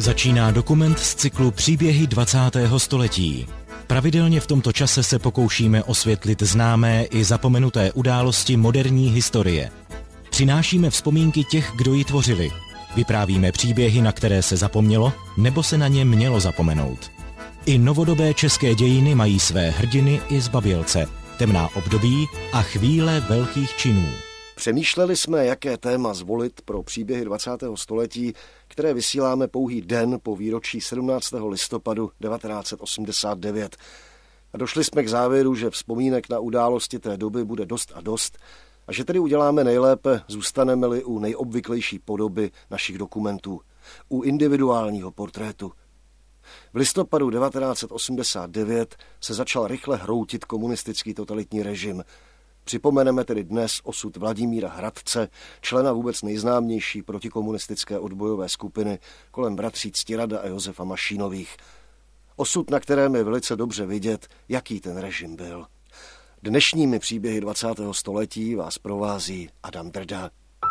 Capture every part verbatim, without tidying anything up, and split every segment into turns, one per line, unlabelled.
Začíná dokument z cyklu Příběhy dvacátého století. Pravidelně v tomto čase se pokoušíme osvětlit známé i zapomenuté události moderní historie. Přinášíme vzpomínky těch, kdo ji tvořili. Vyprávíme příběhy, na které se zapomnělo, nebo se na ně mělo zapomenout. I novodobé české dějiny mají své hrdiny i zbabělce, temná období a chvíle velkých činů.
Přemýšleli jsme, jaké téma zvolit pro příběhy dvacátého století, které vysíláme pouhý den po výročí sedmnáctého listopadu devatenáct set osmdesát devět. A došli jsme k závěru, že vzpomínek na události té doby bude dost a dost, a že tedy uděláme nejlépe, zůstaneme-li u nejobvyklejší podoby našich dokumentů, u individuálního portrétu. V listopadu devatenáct set osmdesát devět se začal rychle hroutit komunistický totalitní režim. Připomeneme tedy dnes osud Vladimíra Hradce, člena vůbec nejznámější protikomunistické odbojové skupiny kolem bratří Ctirada a Josefa Mašínových. Osud, na kterém je velice dobře vidět, jaký ten režim byl. Dnešními příběhy dvacátého století vás provází Adam Drda.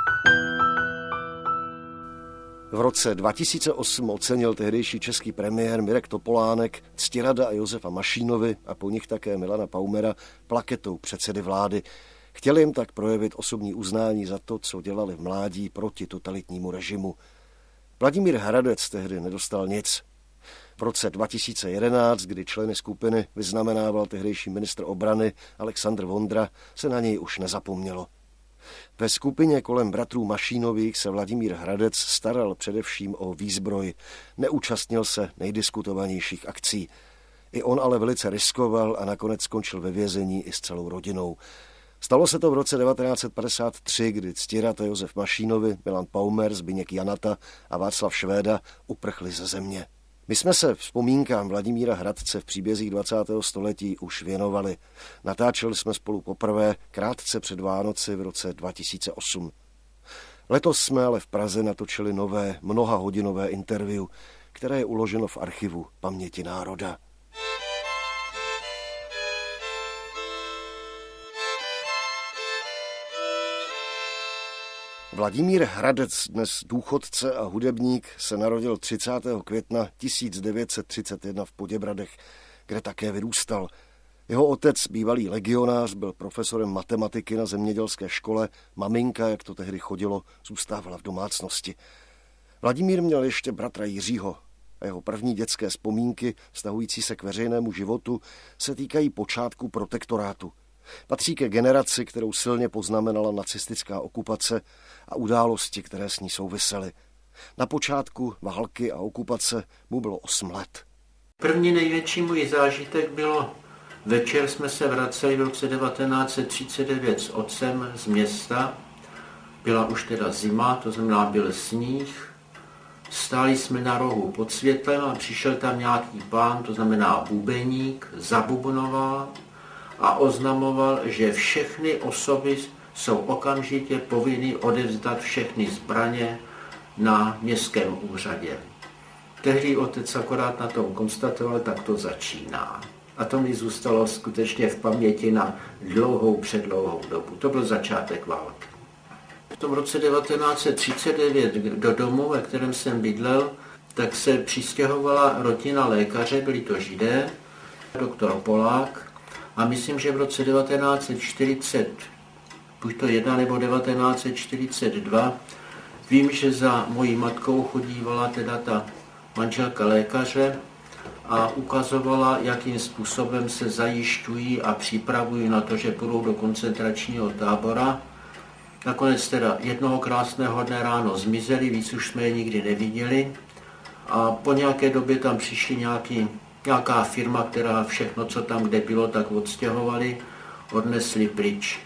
V roce dva tisíce osm ocenil tehdejší český premiér Mirek Topolánek Ctirada a Josefa Mašínovi a po nich také Milana Paumera plaketou předsedy vlády. Chtěli jim tak projevit osobní uznání za to, co dělali v mládí proti totalitnímu režimu. Vladimír Hradec tehdy nedostal nic. V roce dva tisíce jedenáct, kdy členy skupiny vyznamenával tehdejší ministr obrany Alexandr Vondra, se na něj už nezapomnělo. Ve skupině kolem bratrů Mašínových se Vladimír Hradec staral především o výzbroj. Neúčastnil se nejdiskutovanějších akcí. I on ale velice riskoval a nakonec skončil ve vězení i s celou rodinou. Stalo se to v roce devatenáct set padesát tři, kdy Ctirad a Josef Mašínovi, Milan Paumer, Zbyněk Janata a Václav Švéda uprchli ze země. My jsme se vzpomínkám Vladimíra Hradce v příbězích dvacátého století už věnovali. Natáčeli jsme spolu poprvé krátce před Vánoci v roce dva tisíce osm. Letos jsme ale v Praze natočili nové, mnohahodinové interview, které je uloženo v archivu Paměti národa. Vladimír Hradec, dnes důchodce a hudebník, se narodil třicátého května tisíc devět set třicet jedna v Poděbradech, kde také vyrůstal. Jeho otec, bývalý legionář, byl profesorem matematiky na zemědělské škole, maminka, jak to tehdy chodilo, zůstávala v domácnosti. Vladimír měl ještě bratra Jiřího a jeho první dětské vzpomínky, vztahující se k veřejnému životu, se týkají počátku protektorátu. Patří ke generaci, kterou silně poznamenala nacistická okupace a události, které s ní souvisely. Na počátku války a okupace mu bylo osm let.
První největší můj zážitek bylo, večer jsme se vraceli v roce devatenáct set třicet devět s otcem z města. Byla už teda zima, to znamená byl sníh. Stáli jsme na rohu pod světlem a přišel tam nějaký pán, to znamená bubeník, zabubonoval a oznamoval, že všechny osoby jsou okamžitě povinny odevzdat všechny zbraně na městském úřadě. Tehdy otec akorát na tom konstatoval, tak to začíná. A to mi zůstalo skutečně v paměti na dlouhou, předlouhou dobu. To byl začátek války. V tom roce devatenáct set třicet devět do domu, ve kterém jsem bydlel, tak se přistěhovala rodina lékaře, byli to Židé, doktor Polák, a myslím, že v roce devatenáct set čtyřicet, buď to jedna nebo devatenáct set čtyřicet dva, vím, že za mojí matkou chodívala teda ta manželka lékaře a ukazovala, jakým způsobem se zajišťují a připravují na to, že půjdou do koncentračního tábora. Nakonec teda jednoho krásného dne ráno zmizeli, víc už jsme je nikdy neviděli a po nějaké době tam přišli nějaký Nějaká firma, která všechno, co tam kde bylo, tak odstěhovali, odnesli pryč.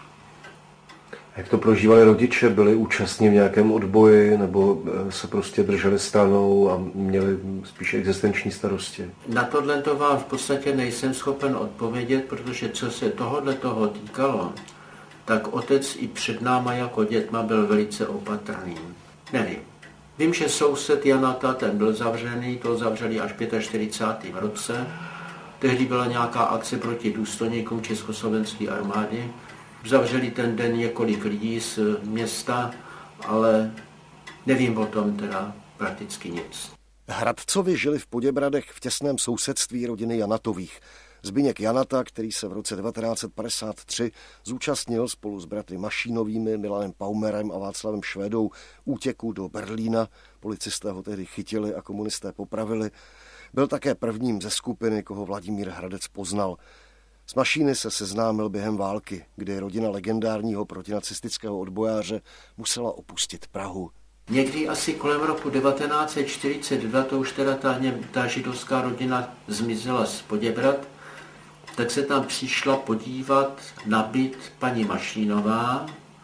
Jak to prožívali rodiče? Byli účastní v nějakém odboji nebo se prostě drželi stranou a měli spíš existenční starosti?
Na tohle to vám v podstatě nejsem schopen odpovědět, protože co se tohohle toho týkalo, tak otec i před náma jako dětma byl velice opatrný. Nevím. Vím, že soused Janata, ten byl zavřený, to zavřeli až v čtyřicátém pátém roce. Tehdy byla nějaká akce proti důstojníkům československé armády. Zavřeli ten den několik lidí z města, ale nevím o tom teda prakticky nic.
Hradcovi žili v Poděbradech v těsném sousedství rodiny Janatových. Zbyněk Janata, který se v roce devatenáct set padesát tři zúčastnil spolu s bratry Mašínovými, Milanem Paumerem a Václavem Švédou útěku do Berlína, policisté ho tehdy chytili a komunisté popravili, byl také prvním ze skupiny, koho Vladimír Hradec poznal. S Mašíny se seznámil během války, kdy rodina legendárního protinacistického odbojáře musela opustit Prahu.
Někdy asi kolem roku devatenáct set čtyřicet dva, to už teda ta, ta židovská rodina zmizela z Poděbrad, tak se tam přišla podívat na byt paní Mašínová,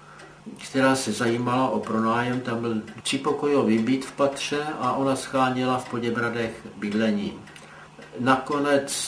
která se zajímala o pronájem. Tam byl třípokojový byt v patře a ona scháněla v Poděbradech bydlení. Nakonec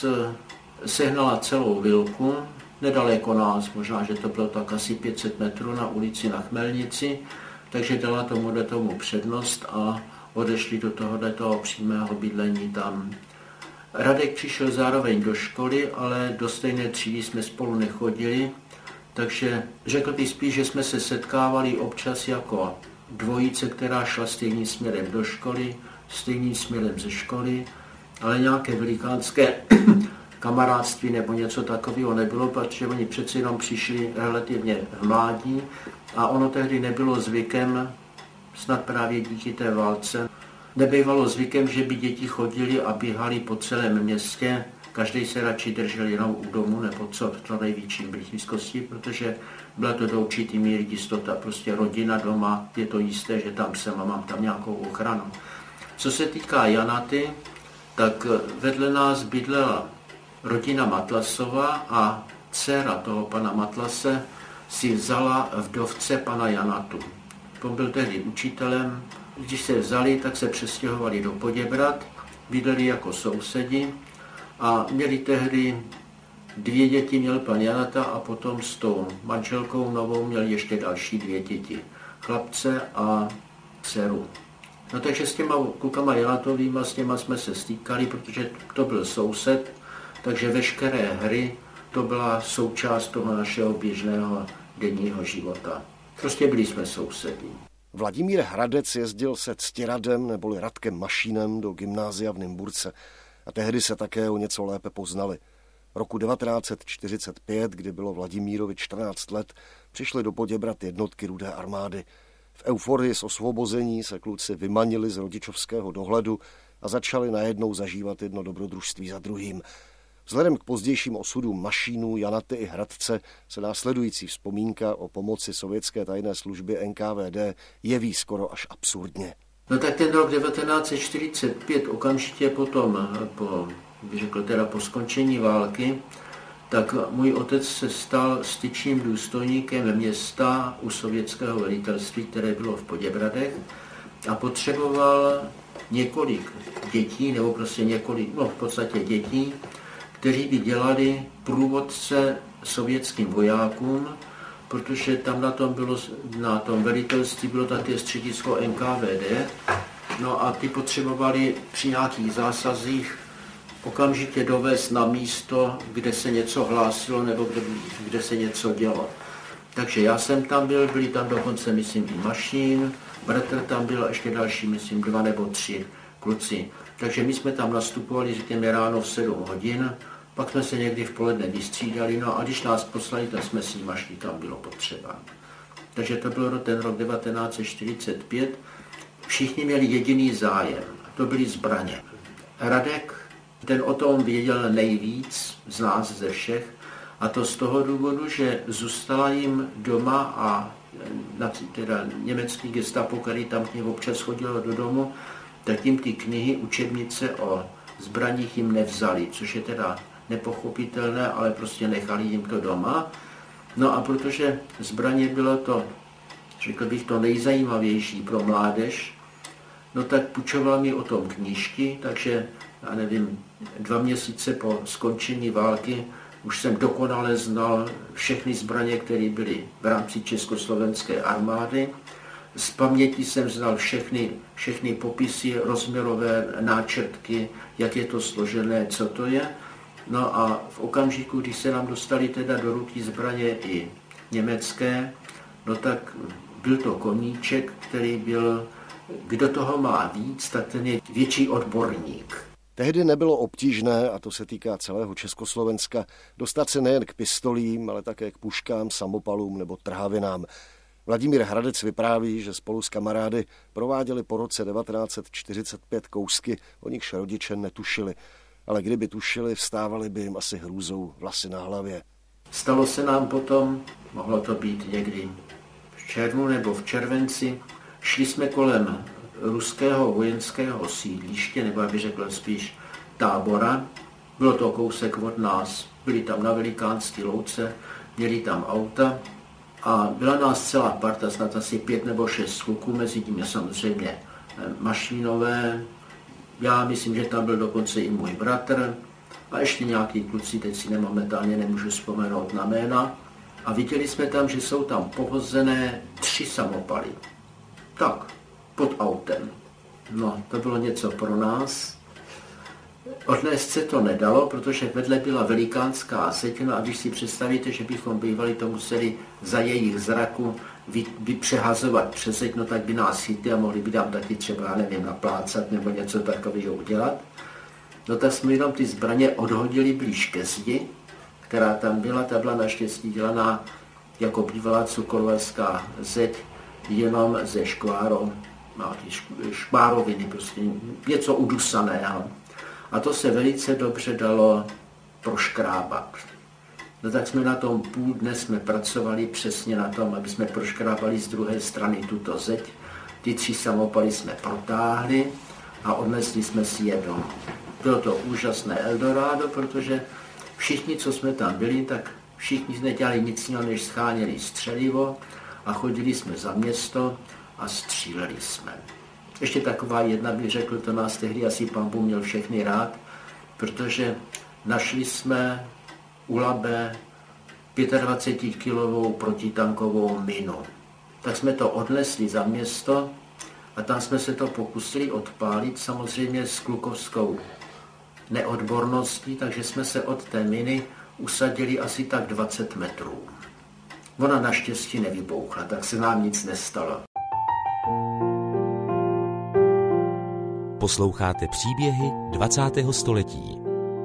sehnala celou vilku, nedaleko nás, možná, že to bylo tak asi pět set metrů na ulici na Chmelnici, takže dala tomu tomu přednost a odešli do tohoto přímého bydlení tam. Radek přišel zároveň do školy, ale do stejné třídy jsme spolu nechodili, takže řekl bych spíš, že jsme se setkávali občas jako dvojice, která šla stejným směrem do školy, stejným směrem ze školy, ale nějaké velikánské kamarádství nebo něco takového nebylo, protože oni přeci jenom přišli relativně v mládí a ono tehdy nebylo zvykem, snad právě díky té válce, nebývalo zvykem, že by děti chodili a běhali po celém městě, každý se radši držel jenom u domu nebo co v to největší blízkosti, protože byla to do určitý míry jistota, prostě rodina doma, je to jisté, že tam jsem a mám tam nějakou ochranu. Co se týká Janaty, tak vedle nás bydlela rodina Matlasova a dcera toho pana Matlase si vzala vdovce pana Janatu. On byl tehdy učitelem. Když se vzali, tak se přestěhovali do Poděbrad, bydleli jako sousedi a měli tehdy dvě děti, měl pan Janata a potom s tou manželkou novou měl ještě další dvě děti, chlapce a dceru. No takže s těma klukama Janatovýma, s těma jsme se stýkali, protože to byl soused, takže veškeré hry to byla součást toho našeho běžného denního života. Prostě byli jsme sousedi.
Vladimír Hradec jezdil se Ctiradem neboli Radkem Mašínem do gymnázia v Nymburce a tehdy se také o něco lépe poznali. Roku devatenáct set čtyřicet pět, kdy bylo Vladimírovi čtrnáct let, přišly do Poděbrad jednotky Rudé armády. V euforii z osvobození se kluci vymanili z rodičovského dohledu a začali najednou zažívat jedno dobrodružství za druhým. Vzhledem k pozdějším osudům Mašínů, Janaty i Hradce se následující vzpomínka o pomoci sovětské tajné služby N K V D jeví skoro až absurdně.
No tak ten rok devatenáct set čtyřicet pět, okamžitě potom, po, bych řekl teda po skončení války, tak můj otec se stal styčným důstojníkem města u sovětského velitelství, které bylo v Poděbradech a potřeboval několik dětí, nebo prostě několik, no v podstatě dětí, kteří by dělali průvodce sovětským vojákům, protože tam na tom, bylo, na tom velitelství bylo také středisko N K V D, no a ty potřebovali při nějakých zásazích okamžitě dovést na místo, kde se něco hlásilo nebo kde, kde se něco dělo. Takže já jsem tam byl, byli tam dokonce, myslím, i Mašín, bratr tam byl a ještě další, myslím, dva nebo tři kluci. Takže my jsme tam nastupovali, řekněme, ráno v sedm hodin, pak jsme se někdy v poledne vystřídali, no a když nás poslali, tak jsme s nimi šli, tam bylo potřeba. Takže to byl ten rok devatenáct set čtyřicet pět. Všichni měli jediný zájem, to byly zbraně. Radek, ten o tom věděl nejvíc z nás, ze všech, a to z toho důvodu, že zůstala jim doma a teda německý gestapo, který tam k něm občas chodilo do domu, tak jim ty knihy, učebnice o zbraních jim nevzali, což je teda nepochopitelné, ale prostě nechali jim to doma. No a protože zbraně bylo to, řekl bych, to nejzajímavější pro mládež, no tak půjčoval mi o tom knížky, takže, já nevím, dva měsíce po skončení války už jsem dokonale znal všechny zbraně, které byly v rámci československé armády. Z paměti jsem znal všechny, všechny popisy, rozměrové náčrtky, jak je to složené, co to je. No a v okamžiku, když se nám dostali teda do ruky zbraně i německé, no tak byl to koníček, který byl kdo toho má víc, tak ten je větší odborník.
Tehdy nebylo obtížné, a to se týká celého Československa, dostat se nejen k pistolím, ale také k puškám, samopalům nebo trhavinám. Vladimír Hradec vypráví, že spolu s kamarády prováděli po roce devatenáct set čtyřicet pět kousky, o nichž rodiče netušili. Ale kdyby tušili, vstávali by jim asi hrůzou vlasy na hlavě.
Stalo se nám potom, mohlo to být někdy v červnu nebo v červenci, šli jsme kolem ruského vojenského sídliště, nebo aby řekl spíš tábora. Bylo to kousek od nás, byli tam na Velikánské louce, měli tam auta a byla nás celá parta, snad asi pět nebo šest kluků, mezi tím je samozřejmě Mašínové, já myslím, že tam byl dokonce i můj bratr a ještě nějaký kluci, teď si nemomentálně nemůžu vzpomenout na jména. A viděli jsme tam, že jsou tam pohozené tři samopaly. Tak, pod autem. No, to bylo něco pro nás. Odnést se to nedalo, protože vedle byla velikánská zeď, no a když si představíte, že bychom bývali to museli za jejich zraku vypřehazovat přes zeď, no tak by nás chytli a mohli by tam taky třeba, nevím, naplácat nebo něco takového udělat. No tak jsme jenom ty zbraně odhodili blíž ke zdi, která tam byla, ta byla naštěstí dělaná jako bývalá cukrovarská zeď, jenom ze škváro, škvároviny, prostě něco udusaného. A to se velice dobře dalo proškrábat. No tak jsme na tom půl dne jsme pracovali přesně na tom, aby jsme proškrábali z druhé strany tuto zeď. Ty tři samopaly jsme protáhli a odnesli jsme si je domů. Bylo to úžasné Eldorado, protože všichni, co jsme tam byli, tak všichni nedělali nic jiného, než scháněli střelivo a chodili jsme za město a stříleli jsme. Ještě taková jedna bych řekl, to nás tehdy asi pan Bůh měl všechny rád, protože našli jsme u Labe dvacetipětikilovou protitankovou minu. Tak jsme to odnesli za město a tam jsme se to pokusili odpálit, samozřejmě s klukovskou neodborností, takže jsme se od té miny usadili asi tak dvacet metrů. Ona naštěstí nevybouchla, tak se nám nic nestalo.
Posloucháte příběhy dvacátého století.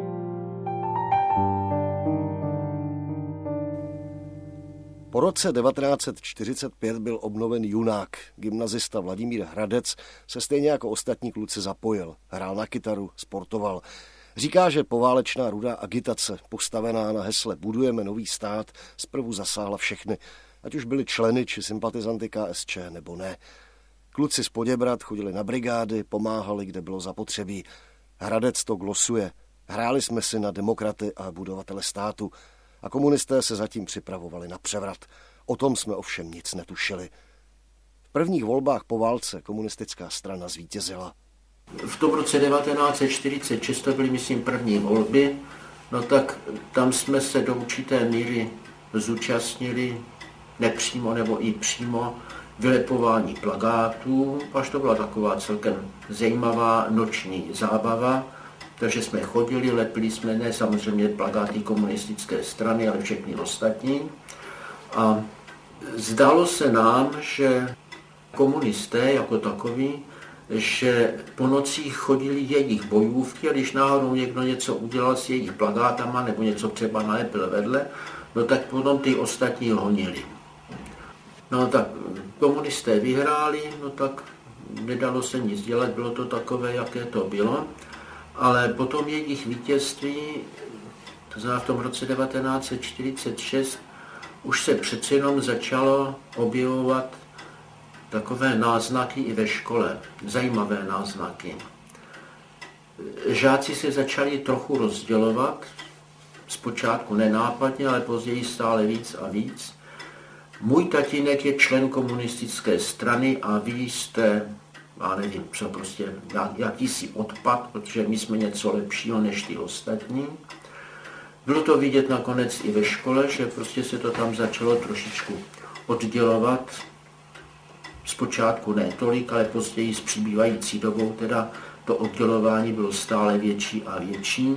Po roce devatenáct set čtyřicet pět byl obnoven Junák. Gymnazista Vladimír Hradec se stejně jako ostatní kluci zapojil. Hrál na kytaru, sportoval. Říká, že poválečná rudá agitace, postavená na hesle Budujeme nový stát, zprvu zasáhla všechny, ať už byli členy či sympatizanty K S Č nebo ne. Kluci z Poděbrad chodili na brigády, pomáhali, kde bylo zapotřebí. Hradec to glosuje. Hráli jsme si na demokraty a budovatele státu a komunisté se zatím připravovali na převrat. O tom jsme ovšem nic netušili. V prvních volbách po válce komunistická strana zvítězila.
V tom roce devatenáct set čtyřicet šest to byly, myslím, první volby, no tak tam jsme se do určité míry zúčastnili nepřímo nebo i přímo vylepování plakátů, až to byla taková celkem zajímavá noční zábava, takže jsme chodili, lepili jsme ne samozřejmě plakáty komunistické strany, ale všechny ostatní. A zdálo se nám, že komunisté jako takoví, že po nocích chodili jejich bojůvky a když náhodou někdo něco udělal s jejich plakátama nebo něco třeba nalepil vedle, no tak potom ty ostatní honili. No tak komunisté vyhráli, no tak nedalo se nic dělat, bylo to takové, jaké to bylo, ale potom jejich vítězství, to znamená v tom roce devatenáct set čtyřicet šest, už se přece jenom začalo objevovat takové náznaky i ve škole, zajímavé náznaky. Žáci se začali trochu rozdělovat, zpočátku nenápadně, ale později stále víc a víc. Můj tatínek je člen komunistické strany a vy jste, já nevím, co prostě, jakýsi odpad, protože my jsme něco lepšího než ty ostatní. Bylo to vidět nakonec i ve škole, že prostě se to tam začalo trošičku oddělovat. Zpočátku ne tolik, ale později s přibývající dobou teda to oddělování bylo stále větší a větší.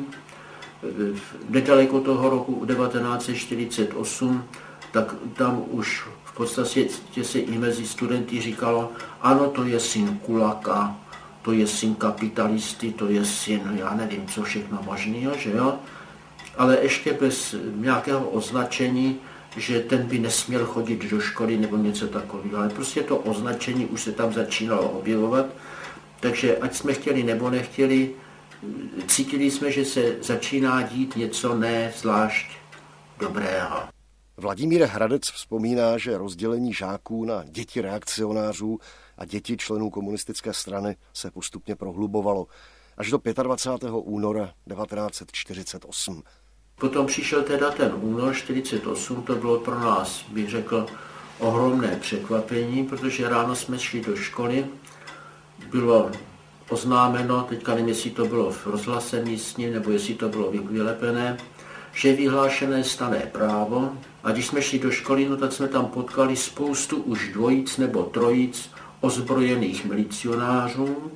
Nedaleko toho roku devatenáct set čtyřicet osm, tak tam už v v podstatě se i mezi studenty říkalo, ano, to je syn kulaka, to je syn kapitalisty, to je syn, já nevím, co všechno možného, že jo? Ale ještě bez nějakého označení, že ten by nesměl chodit do školy nebo něco takového. Ale prostě to označení už se tam začínalo objevovat, takže ať jsme chtěli nebo nechtěli, cítili jsme, že se začíná dít něco ne zvlášť dobrého.
Vladimír Hradec vzpomíná, že rozdělení žáků na děti reakcionářů a děti členů komunistické strany se postupně prohlubovalo až do dvacátého pátého února devatenáct set čtyřicet osm.
Potom přišel teda ten únor čtyřicet osm, to bylo pro nás, bych řekl, ohromné překvapení, protože ráno jsme šli do školy, bylo oznámeno, teďka nevím, jestli to bylo v rozhlase místním, nebo jestli to bylo vylepené, že je vyhlášené stanné právo. A když jsme šli do školy, no tak jsme tam potkali spoustu už dvojic nebo trojic ozbrojených milicionářů.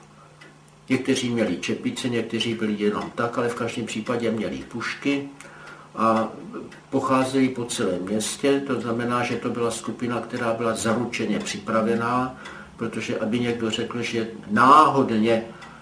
Někteří měli čepice, někteří byli jenom tak, ale v každém případě měli pušky a pocházeli po celém městě. To znamená, že to byla skupina, která byla zaručeně připravená, protože aby někdo řekl, že náhodně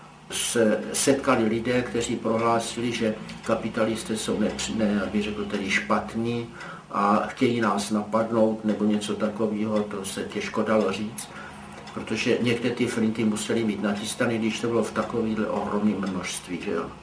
se setkali lidé, kteří prohlásili, že kapitalisté jsou ne, ne aby řekl tedy špatní a chtějí nás napadnout nebo něco takového, to se těžko dalo říct, protože některé ty flinty museli mít nachystané, když to bylo v takovéhle ohromném množství. Že jo.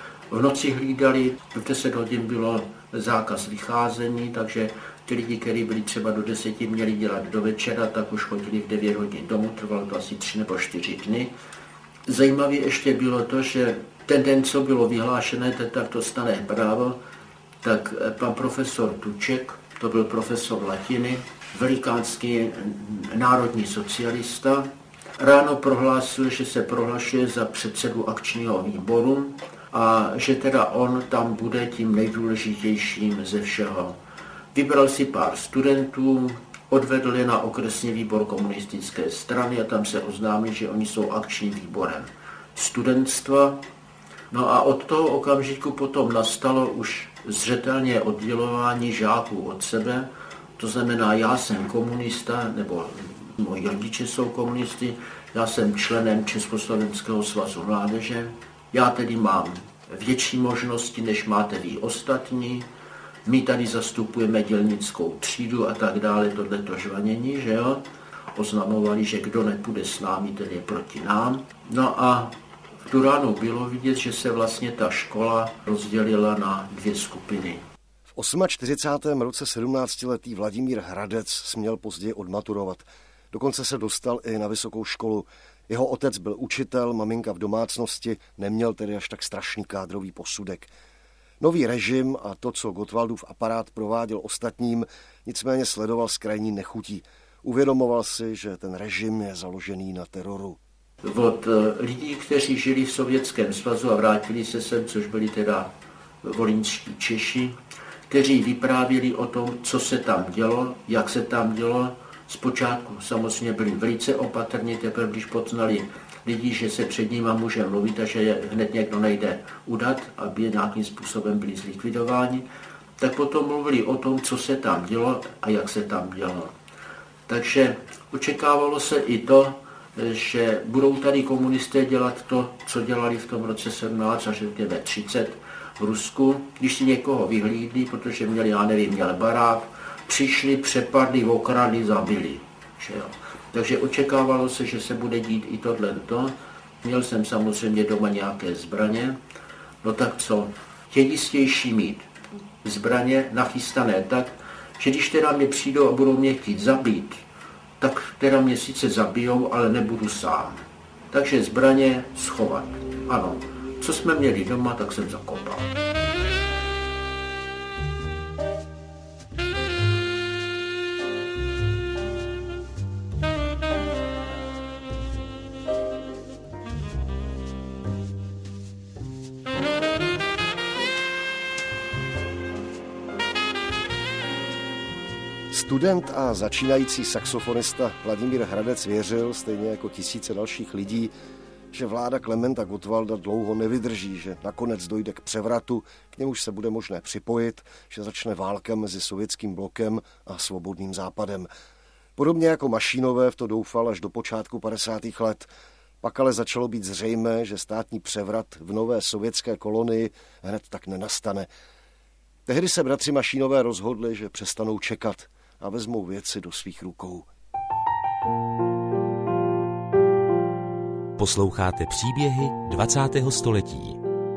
V noci hlídali, v deset hodin bylo zákaz vycházení, takže ty lidi, kteří byli třeba do deseti, měli dělat do večera, tak už chodili v devět hodin domů, trvalo to asi tři nebo čtyři dny. Zajímavé ještě bylo to, že ten den, co bylo vyhlášené, to stanné právo, tak pan profesor Tuček, to byl profesor latiny, velikánský národní socialista, ráno prohlásil, že se prohlašuje za předsedu akčního výboru a že teda on tam bude tím nejdůležitějším ze všeho. Vybral si pár studentů, odvedl je na okresní výbor komunistické strany a tam se oznámí, že oni jsou akčním výborem studentstva. No a od toho okamžiku potom nastalo už zřetelně oddělování žáků od sebe. To znamená, já jsem komunista, nebo moji rodiče jsou komunisti, já jsem členem Československého svazu mládeže, já tedy mám větší možnosti, než máte vy ostatní, my tady zastupujeme dělnickou třídu a tak dále, tohleto žvanění, že jo. Oznamovali, že kdo nepůjde s námi, ten je proti nám. No a v tu ránu bylo vidět, že se vlastně ta škola rozdělila na dvě skupiny.
V čtyřicátém osmém roce sedmnáctiletý Vladimír Hradec směl později odmaturovat. Dokonce se dostal i na vysokou školu. Jeho otec byl učitel, maminka v domácnosti, neměl tedy až tak strašný kádrový posudek. Nový režim a to, co Gottwaldův aparát prováděl ostatním, nicméně sledoval s krajní nechutí. Uvědomoval si, že ten režim je založený na teroru.
Od lidí, kteří žili v Sovětském svazu a vrátili se sem, což byli teda volynští Češi, kteří vyprávěli o tom, co se tam dělo, jak se tam dělo. Zpočátku samozřejmě byli velice opatrní, teprve když poznali lidi, že se před nimi může mluvit a že je hned někdo nejde udat, aby nějakým způsobem byli zlikvidováni, tak potom mluvili o tom, co se tam dělo a jak se tam dělo. Takže očekávalo se i to, že budou tady komunisté dělat to, co dělali v tom roce sedmnáct až třicet v Rusku, když si někoho vyhlídli, protože měli, já nevím, měl barák, přišli, přepadli, okradli, zabili. Že jo. Takže očekávalo se, že se bude dít i tohleto. Měl jsem samozřejmě doma nějaké zbraně. No tak co? Je jistější mít zbraně nachystané tak, že když teda mě přijdou a budou mě chtít zabít, tak teda mě sice zabijou, ale nebudu sám. Takže zbraně schovat. Ano, co jsme měli doma, tak jsem zakopal.
Student a začínající saxofonista Vladimír Hradec věřil, stejně jako tisíce dalších lidí, že vláda Klementa Gottwalda dlouho nevydrží, že nakonec dojde k převratu, k němuž se bude možné připojit, že začne válka mezi sovětským blokem a svobodným západem. Podobně jako Mašínové v to doufal až do počátku padesátých let. Pak ale začalo být zřejmé, že státní převrat v nové sovětské kolonii hned tak nenastane. Tehdy se bratři Mašínové rozhodli, že přestanou čekat a vezmou věci do svých rukou.
Posloucháte příběhy dvacátého století.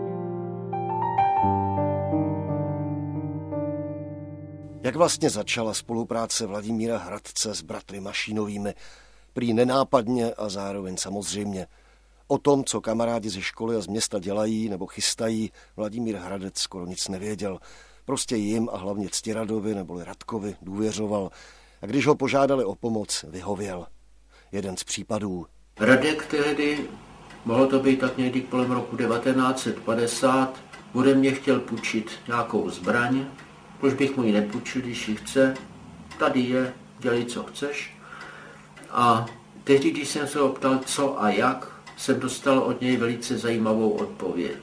Jak vlastně začala spolupráce Vladimíra Hradce s bratry Mašínovými? Prý nenápadně a zároveň samozřejmě. O tom, co kamarádi ze školy a z města dělají nebo chystají, Vladimír Hradec skoro nic nevěděl. Prostě jim a hlavně Ctiradovi neboli Radkovi důvěřoval. A když ho požádali o pomoc, vyhověl. Jeden z případů.
Radek tehdy, mohlo to být tak někdy kolem roku devatenáct set padesát, ode mě chtěl půjčit nějakou zbraň. Proč bych mu ji nepůjčil, když ji chce? Tady je, dělej, co chceš. A tehdy, když jsem se optal, co a jak, jsem dostal od něj velice zajímavou odpověď.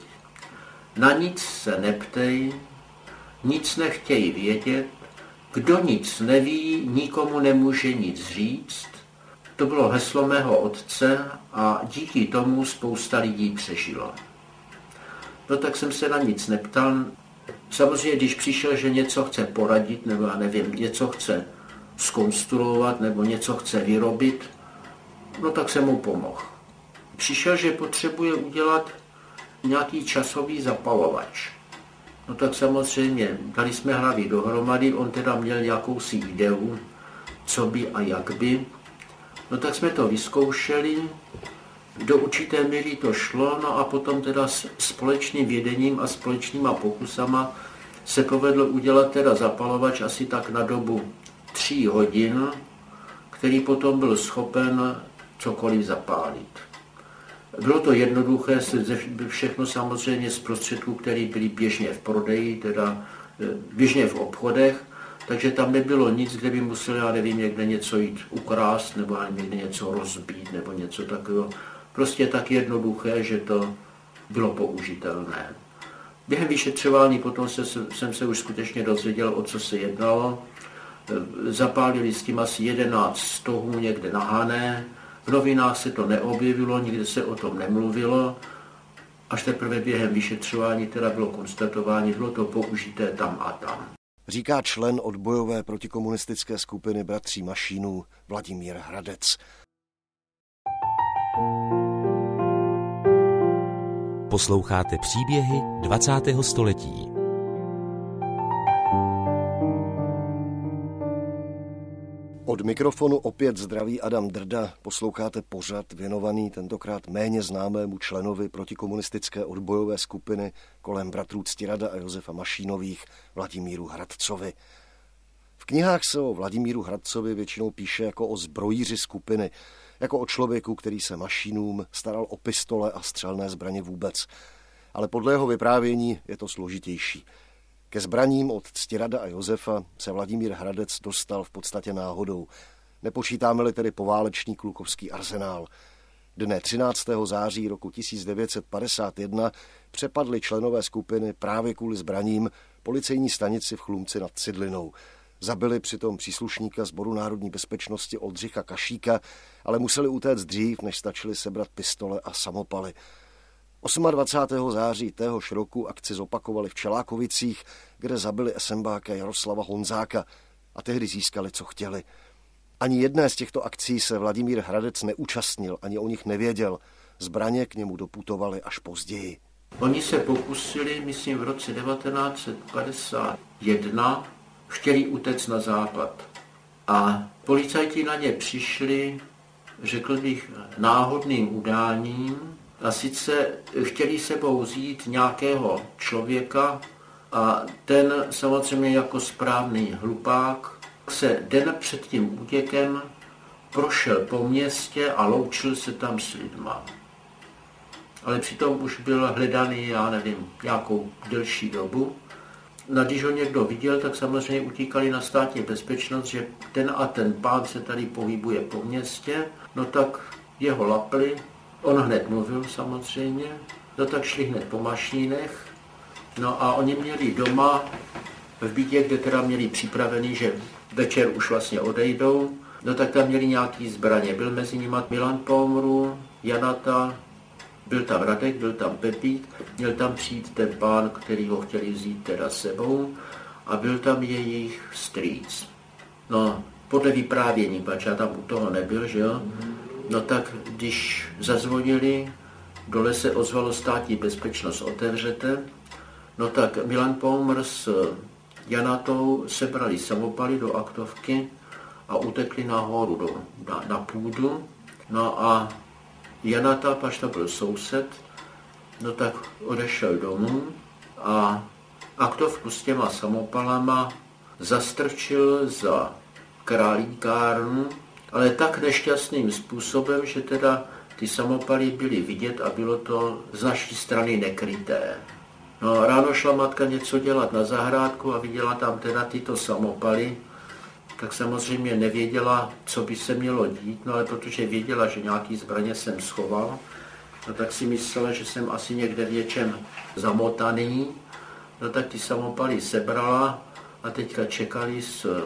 Na nic se neptej, nic nechtěj vědět, kdo nic neví, nikomu nemůže nic říct. To bylo heslo mého otce a díky tomu spousta lidí přežilo. No tak jsem se na nic neptal. Samozřejmě, když přišel, že něco chce poradit, nebo já nevím, něco chce zkonstruovat, nebo něco chce vyrobit, no tak jsem mu pomohl. Přišel, že potřebuje udělat nějaký časový zapalovač. No tak samozřejmě, dali jsme hlavy dohromady, on teda měl jakousi ideu, co by a jak by. No tak jsme to vyzkoušeli, do určité míry to šlo, no a potom teda s společným vědením a společnýma pokusama se povedlo udělat teda zapalovač asi tak na dobu tří hodin, který potom byl schopen cokoliv zapálit. Bylo to jednoduché, všechno samozřejmě z prostředků, které byly běžně v prodeji, teda běžně v obchodech, takže tam nebylo nic, kde by museli, já nevím, někde něco jít ukrást, nebo někde něco rozbít, nebo něco takového. Prostě tak jednoduché, že to bylo použitelné. Během vyšetřování potom se, jsem se už skutečně dozvěděl, o co se jednalo. Zapálili s tím asi jedenáct stohů někde na Hané. V novinách se to neobjevilo, nikde se o tom nemluvilo. Až teprve během vyšetřování teda bylo konstatování, bylo to použité tam a tam.
Říká člen odbojové protikomunistické skupiny bratří Mašínů Vladimír Hradec.
Posloucháte příběhy dvacátého století.
Od mikrofonu opět zdraví Adam Drda, posloucháte pořad věnovaný tentokrát méně známému členovi protikomunistické odbojové skupiny kolem bratrů Ctirada a Josefa Mašínových, Vladimíru Hradcovi. V knihách se o Vladimíru Hradcovi většinou píše jako o zbrojíři skupiny, jako o člověku, který se Mašínům staral o pistole a střelné zbraně vůbec. Ale podle jeho vyprávění je to složitější. Ke zbraním od Ctirada a Josefa se Vladimír Hradec dostal v podstatě náhodou. Nepočítáme-li tedy poválečný klukovský arzenál. Dne třináctého září roku tisíc devět set padesát jedna přepadli členové skupiny právě kvůli zbraním policejní stanici v Chlumci nad Cidlinou. Zabili přitom příslušníka Sboru národní bezpečnosti Oldřicha Kašíka, ale museli utéct dřív, než stačili sebrat pistole a samopaly. dvacátého osmého září téhož roku akci zopakovali v Čelákovicích, kde zabili esembáka Jaroslava Honzáka a tehdy získali, co chtěli. Ani jedné z těchto akcí se Vladimír Hradec neúčastnil, ani o nich nevěděl. Zbraně k němu doputovaly až později.
Oni se pokusili, myslím v roce devatenáct set padesát jedna, chtěli utéct na západ. A policajti na ně přišli, řekl bych, náhodným udáním. A sice chtěli sebou vzít nějakého člověka a ten samozřejmě jako správný hlupák se den před tím útěkem prošel po městě a loučil se tam s lidma. Ale přitom už byl hledaný, já nevím, nějakou delší dobu. No, když ho někdo viděl, tak samozřejmě utíkali na státní bezpečnost, že ten a ten pán se tady pohybuje po městě, no tak jeho lapli On hned mluvil samozřejmě, no tak šli hned po mašínech, no a oni měli doma v bytě, kde teda měli připravený, že večer už vlastně odejdou, no tak tam měli nějaký zbraně. Byl mezi nimi Milan Paumru, Janata, byl tam Radek, byl tam Pepík, měl tam přijít ten pán, který ho chtěli vzít teda sebou a byl tam jejich strýc. No, podle vyprávění, pač já tam u toho nebyl, že jo, no tak když zazvonili, dole se ozvalo státní bezpečnost, otevřete, no tak Milan Paumr s Janatou sebrali samopaly do aktovky a utekli nahoru do, na, na půdu. No a Janata, pač to byl soused, no tak odešel domů a aktovku s těma samopalama zastrčil za králíkárnu, ale tak nešťastným způsobem, že teda ty samopaly byly vidět a bylo to z naší strany nekryté. No ráno šla matka něco dělat na zahrádku a viděla tam teda tyto samopaly, tak samozřejmě nevěděla, co by se mělo dít, no ale protože věděla, že nějaký zbraně jsem schoval, no tak si myslela, že jsem asi někde v něčem zamotaný, no tak ty samopaly sebrala a teďka čekali s,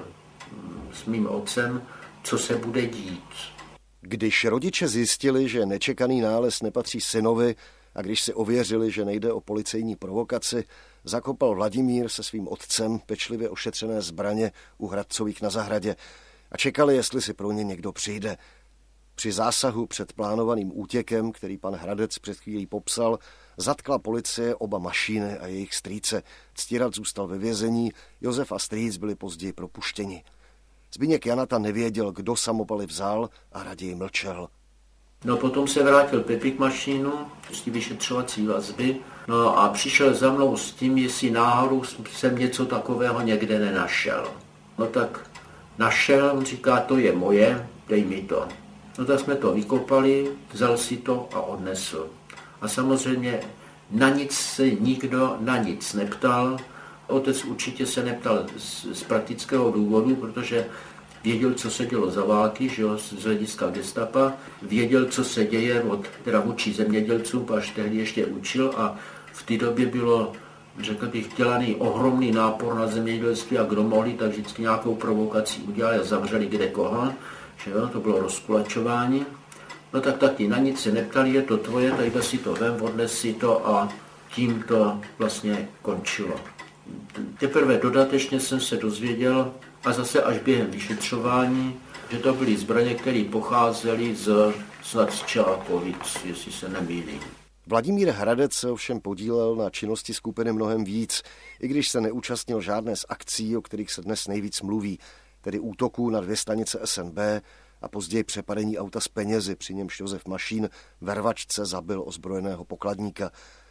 s mým otcem, co se bude dít.
Když rodiče zjistili, že nečekaný nález nepatří synovi a když si ověřili, že nejde o policejní provokaci, zakopal Vladimír se svým otcem pečlivě ošetřené zbraně u Hradcových na zahradě a čekali, jestli si pro ně někdo přijde. Při zásahu před plánovaným útěkem, který pan Hradec před chvílí popsal, zatkla policie oba mašíny a jejich strýce. Ctirad zůstal ve vězení, Josef a strýc byli později propuštěni. Zbyněk Janata nevěděl, kdo samopaly vzal a raději mlčel.
No potom se vrátil Pepík mašínu, z té vyšetřovací vazby, no a přišel za mnou s tím, jestli náhodou jsem něco takového někde nenašel. No tak našel, on říká, to je moje, dej mi to. No tak jsme to vykopali, vzal si to a odnesl. A samozřejmě na nic se nikdo na nic neptal. Otec určitě se neptal z, z praktického důvodu, protože věděl, co se dělo za války, že jo, z hlediska gestapa, věděl, co se děje od, teda vůči zemědělcům, až tehdy ještě učil a v té době bylo, řekl bych, dělaný ohromný nápor na zemědělství a kdo mohli, tak vždycky nějakou provokaci udělali a zavřeli kde koho, že jo, to bylo rozkulačování. No tak taky na nic se neptali, je to tvoje, tak si to vem, odnes si to a tím to vlastně končilo. Teprve dodatečně jsem se dozvěděl, a zase až během vyšetřování, že to byly zbraně, které pocházely z, snad z Čelákovic, jestli se nemýlím.
Vladimír Hradec se ovšem podílel na činnosti skupiny mnohem víc, i když se neúčastnil žádné z akcí, o kterých se dnes nejvíc mluví, tedy útoků na dvě stanice S N B a později přepadení auta s penězi, při němž Josef Mašín ve rvačce zabil ozbrojeného pokladníka.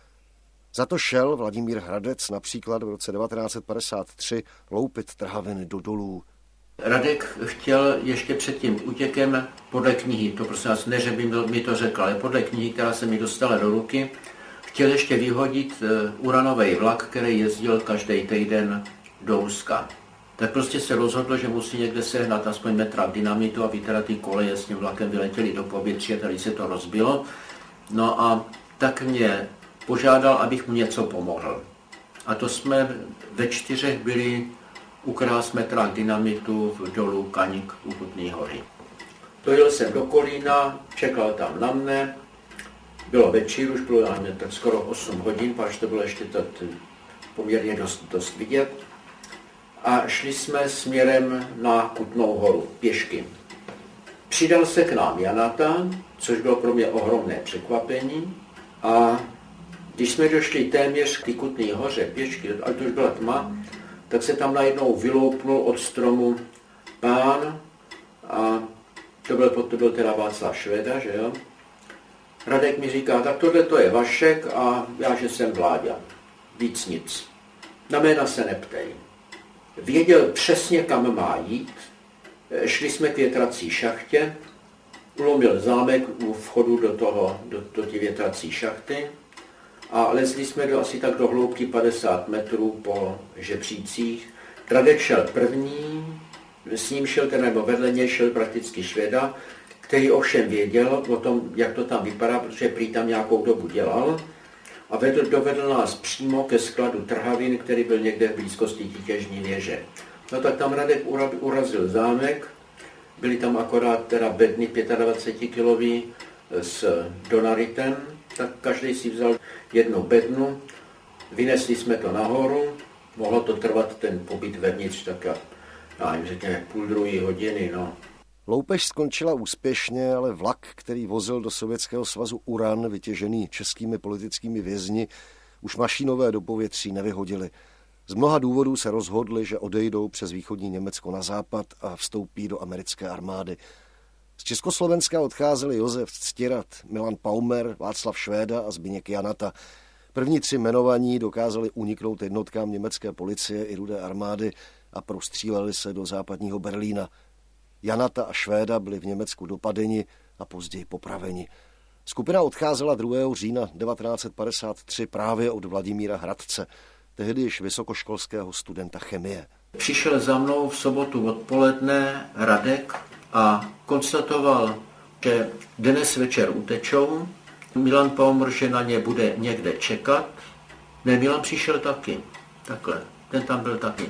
Za to šel Vladimír Hradec například v roce devatenáct set padesát tři loupit trhaviny do dolů.
Radek chtěl ještě před tím útěkem podle knihy, to prosím vás ne, že by mi to řekl, ale podle knihy, která se mi dostala do ruky, chtěl ještě vyhodit uranový vlak, který jezdil každý týden do Ruska. Tak prostě se rozhodlo, že musí někde sehnat aspoň metra dynamitu, aby teda ty koleje s tím vlakem vyletěly do povětří a tady se to rozbilo. No a tak mě požádal, abych mu něco pomohl. A to jsme ve čtyřech byli u krás metrách dynamitu v dolu Kaník u Kutné Hory. Dojel jsem do Kolína, čekal tam na mne, bylo večer, už bylo tak skoro osm hodin, protože to bylo ještě poměrně dost, dost vidět. A šli jsme směrem na Kutnou Horu, pěšky. Přidal se k nám Janata, což bylo pro mě ohromné překvapení. A když jsme došli téměř k Kutné Hoře pěšky, ale to už byla tma, tak se tam najednou vyloupnul od stromu pán a to byl, to byl teda Václav Šveda, že jo. Radek mi říká, tak tohle to je Vašek a já, že jsem Vláďa. Víc nic. Na jména se neptej. Věděl přesně, kam má jít. Šli jsme k větrací šachtě, ulomil zámek u vchodu do toho, do, do té větrací šachty a lezli jsme do asi tak do hloubky padesát metrů po žebřících. Radek šel první, s ním šel ten, nebo vedle něj šel prakticky Šveda, který ovšem věděl o tom, jak to tam vypadá, protože prý tam nějakou dobu dělal a vedl, dovedl nás přímo ke skladu trhavin, který byl někde v blízkosti Titěžní věže. No tak tam Radek urazil zámek, byly tam akorát teda bedny dvacetipětikilový s donaritem, tak každý si vzal jednu bednu, vynesli jsme to nahoru, mohlo to trvat ten pobyt vevnitř tak já jim řekněme půl druhé hodiny, no.
Loupež skončila úspěšně, ale vlak, který vozil do Sovětského svazu uran, vytěžený českými politickými vězni, už Mašínové do povětří nevyhodili. Z mnoha důvodů se rozhodli, že odejdou přes východní Německo na západ a vstoupí do americké armády. Z Československa odcházeli Josef Ctirat, Milan Paumer, Václav Švéda a Zbyněk Janata. První tři jmenovaní dokázali uniknout jednotkám německé policie i Rudé armády a prostříleli se do západního Berlína. Janata a Švéda byli v Německu dopadeni a později popraveni. Skupina odcházela druhého října devatenáct set padesát tři právě od Vladimíra Hradce, tehdy již vysokoškolského studenta chemie.
Přišel za mnou v sobotu odpoledne Radek a konstatoval, že dnes večer utečou. Milan Paumer, že na ně bude někde čekat. Ne, Milan přišel taky. Takhle, ten tam byl taky.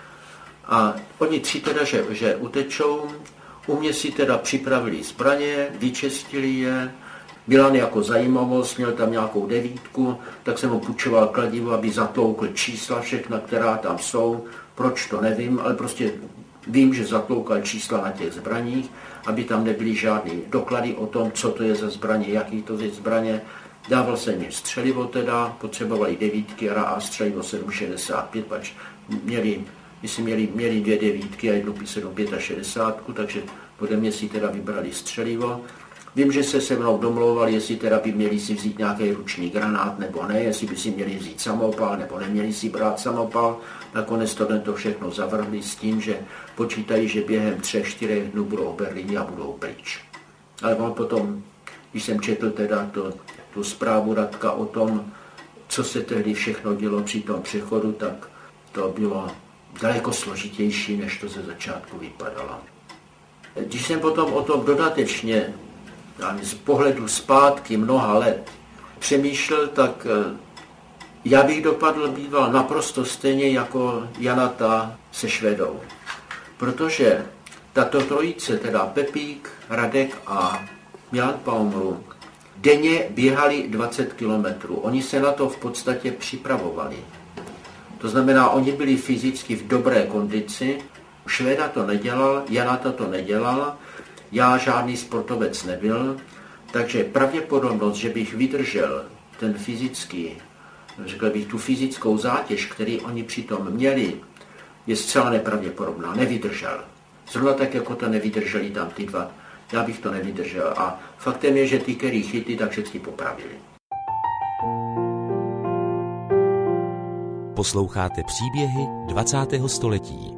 A oni tři teda, že, že utečou, u mě si teda připravili zbraně, vyčistili je. Milan jako zajímavost, měl tam nějakou devítku, tak jsem mu půjčoval kladivo, aby zatloukl čísla všechna, která tam jsou. Proč, to nevím, ale prostě vím, že zatloukal čísla na těch zbraních, aby tam nebyly žádné doklady o tom, co to je za zbraně, jaký to je zbraně. Dával jsem jim střelivo teda, potřebovali devítky a střelivo sedm šedesát pět, pač měli, myslím, měli, měli dvě devítky a jednu sedm šedesát pět, takže pode mě si teda vybrali střelivo. Vím, že se se mnou domlouvali, jestli teda by měli si vzít nějaký ruční granát nebo ne, jestli by si měli vzít samopal nebo neměli si brát samopal. Nakonec tohle to všechno zavrhli s tím, že počítají, že během třech, čtyřech dnů budou v Berlíně a budou pryč. Ale on potom, když jsem četl teda to, tu zprávu Radka o tom, co se tehdy všechno dělo při tom přechodu, tak to bylo daleko složitější, než to ze začátku vypadalo. Když jsem potom o tom dodatečně z pohledu zpátky mnoha let přemýšlel, tak já bych dopadl býval naprosto stejně jako Janata se Švédou. Protože tato trojice, teda Pepík, Radek a Milan Paumru, denně běhali dvacet kilometrů. Oni se na to v podstatě připravovali. To znamená, oni byli fyzicky v dobré kondici. Švéda to nedělal, Janata to nedělal, já žádný sportovec nebyl, takže pravděpodobnost, že bych vydržel ten fyzický, řekl bych tu fyzickou zátěž, který oni přitom měli, je zcela nepravděpodobná, nevydržel. Zrovna tak, jako to nevydrželi tam ty dva, já bych to nevydržel. A faktem je, že ty, který chytli, tak všechny popravili.
Posloucháte příběhy dvacátého století.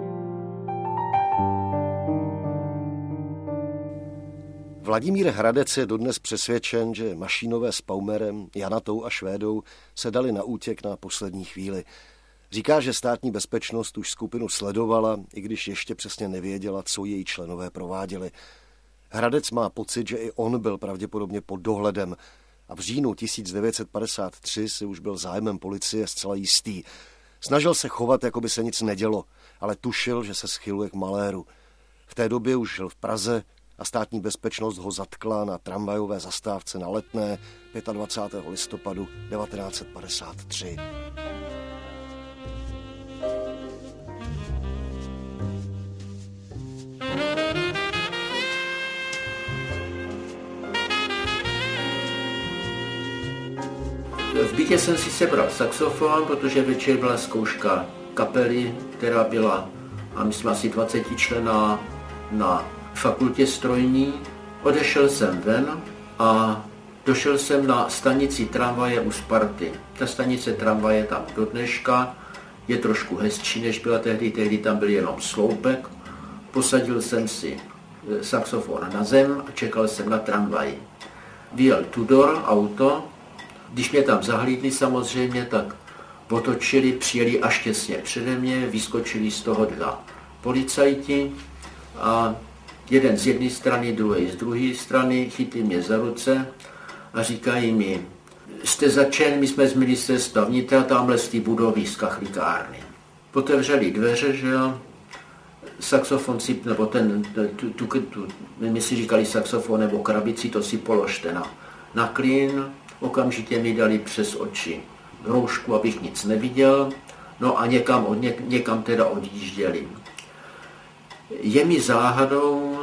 Vladimír Hradec je dodnes přesvědčen, že Mašínové s Paumerem, Janatou a Švédou se dali na útěk na poslední chvíli. Říká, že státní bezpečnost už skupinu sledovala, i když ještě přesně nevěděla, co její členové prováděli. Hradec má pocit, že i on byl pravděpodobně pod dohledem a v říjnu tisíc devět set padesát tři si už byl zájmem policie zcela jistý. Snažil se chovat, jako by se nic nedělo, ale tušil, že se schyluje k maléru. V té době už žil v Praze a státní bezpečnost ho zatkla na tramvajové zastávce na Letné dvacátého pátého listopadu devatenáct set padesát tři.
V bytě jsem si sebral saxofon, protože večer byla zkouška kapely, která byla, a myslím, asi dvacetičlenná na fakultě strojní. Odešel jsem ven a došel jsem na stanici tramvaje u Sparty. Ta stanice tramvaje tam do dneška je trošku hezčí, než byla tehdy. Tehdy tam byl jenom sloupek. Posadil jsem si saxofon na zem a čekal jsem na tramvaj. Vyjel Tudor, auto. Když mě tam zahlídli samozřejmě, tak otočili, přijeli až těsně přede mě, vyskočili z toho dva policajti a Jeden z jedné strany, druhý z druhé strany, chytí mě za ruce a říkají mi, jste začen, my jsme z ministerstva vnitra, tamhle z té budovy z kachlikárny. Otevřeli dveře, že jo, saxofon si, nebo ten, tu, tu, tu, my si říkali saxofon nebo krabici, to si položte na, na klín, okamžitě mi dali přes oči roušku, abych nic neviděl, no a někam, od, něk, někam teda odjížděli. Je mi záhadou,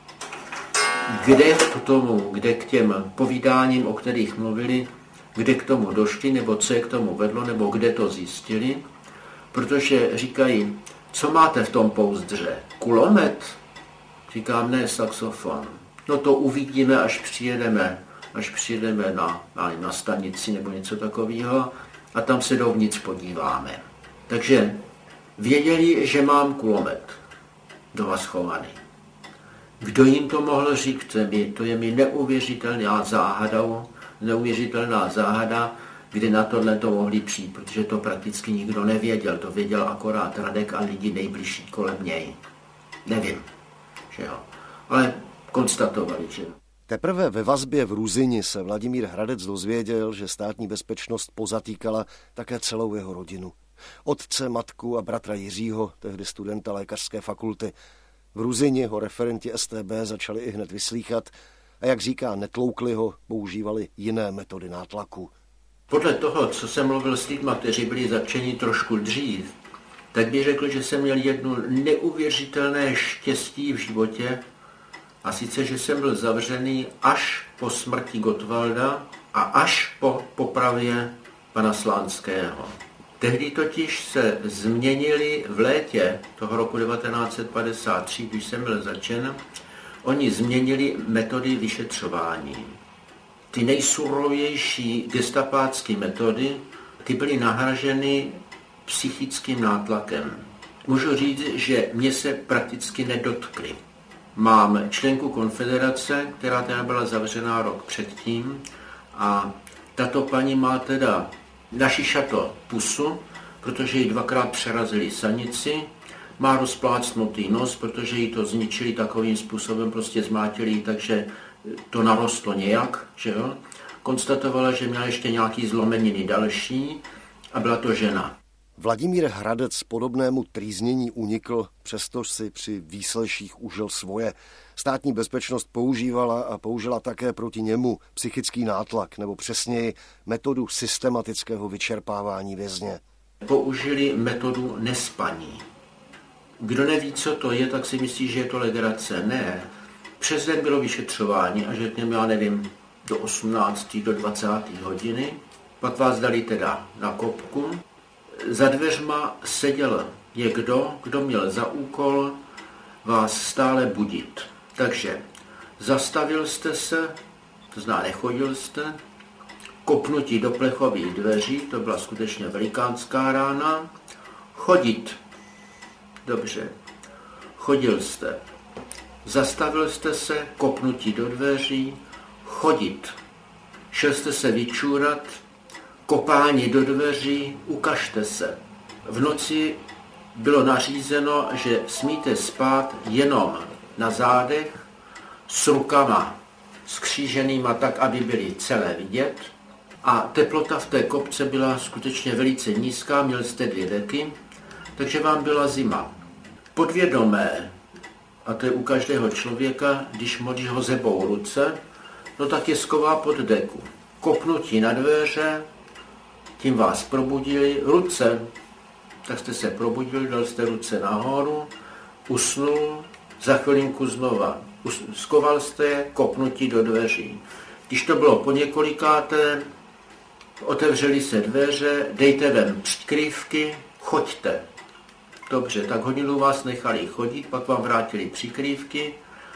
kde k tomu, kde k těm povídáním, o kterých mluvili, kde k tomu došli, nebo co je k tomu vedlo, nebo kde to zjistili, protože říkají, co máte v tom pouzdře? Kulomet? Říkám, ne, saxofon. No to uvidíme, až přijedeme, až přijedeme na, na, na stanici nebo něco takového a tam se dovnitř podíváme. Takže věděli, že mám kulomet doma schovaný. Kdo jim to mohl říct? To je mi neuvěřitelná záhada, neuvěřitelná záhada, kdy na tohle to mohli přijít, protože to prakticky nikdo nevěděl. To věděl akorát Radek a lidi nejbližší kolem něj. Nevím, že jo. Ale konstatovali, že jo.
Teprve ve vazbě v Ruzyni se Vladimír Hradec dozvěděl, že státní bezpečnost pozatýkala také celou jeho rodinu. Otce, matku a bratra Jiřího, tehdy studenta lékařské fakulty. V Ruzyni ho referenti S T B začali i hned vyslýchat a jak říká, netloukli ho, používali jiné metody nátlaku.
Podle toho, co jsem mluvil s lidmi, kteří byli zatčeni trošku dřív, tak bych řekl, že jsem měl jedno neuvěřitelné štěstí v životě, a sice, že jsem byl zavřený až po smrti Gottwalda a až po popravě pana Slánského. Tehdy totiž se změnili v létě toho roku devatenáct set padesát tři, když jsem byl zatčen, oni změnili metody vyšetřování. Ty nejsurovější gestapácké metody, ty byly nahraženy psychickým nátlakem. Můžu říct, že mě se prakticky nedotkly. Mám členku konfederace, která teda byla zavřená rok předtím a tato paní má teda našišato pusu, protože jí dvakrát přerazili sanici, má rozplácnutý nos, protože jí to zničili takovým způsobem, prostě zmátili jí, takže to narostlo nějak, že jo. Konstatovala, že měla ještě nějaký zlomeniny další a byla to žena.
Vladimír Hradec podobnému trýznění unikl, přestož si při výsleších užil svoje. Státní bezpečnost používala a použila také proti němu psychický nátlak, nebo přesněji metodu systematického vyčerpávání vězně.
Použili metodu nespaní. Kdo neví, co to je, tak si myslí, že je to legrace. Ne. Přes den bylo vyšetřování a že já nevím, do osmnácté do dvacáté hodiny. Pak vás dali teda na kopku. Za dveřma seděl někdo, kdo měl za úkol vás stále budit. Takže zastavil jste se, to znamená nechodil jste, kopnutí do plechových dveří, to byla skutečně velikánská rána, chodit, dobře, chodil jste, zastavil jste se, kopnutí do dveří, chodit, šel jste se vyčůrat, kopání do dveří, ukažte se. V noci bylo nařízeno, že smíte spát jenom na zádech, s rukama skříženýma tak, aby byly celé vidět. A teplota v té kopce byla skutečně velice nízká, měl jste dvě deky, takže vám byla zima. Podvědomé, a to je u každého člověka, když když ho zebou ruce, no tak je sková pod deku. Kopnutí na dveře, tím vás probudili, ruce, tak jste se probudili, dal jste ruce nahoru, usnul, za chvilinku znova, skoval jste je, kopnutí do dveří. Když to bylo po několikáté, otevřeli se dveře, dejte ven přikrývky, choďte. Dobře, tak hodinu vás nechali chodit, pak vám vrátili přikrývky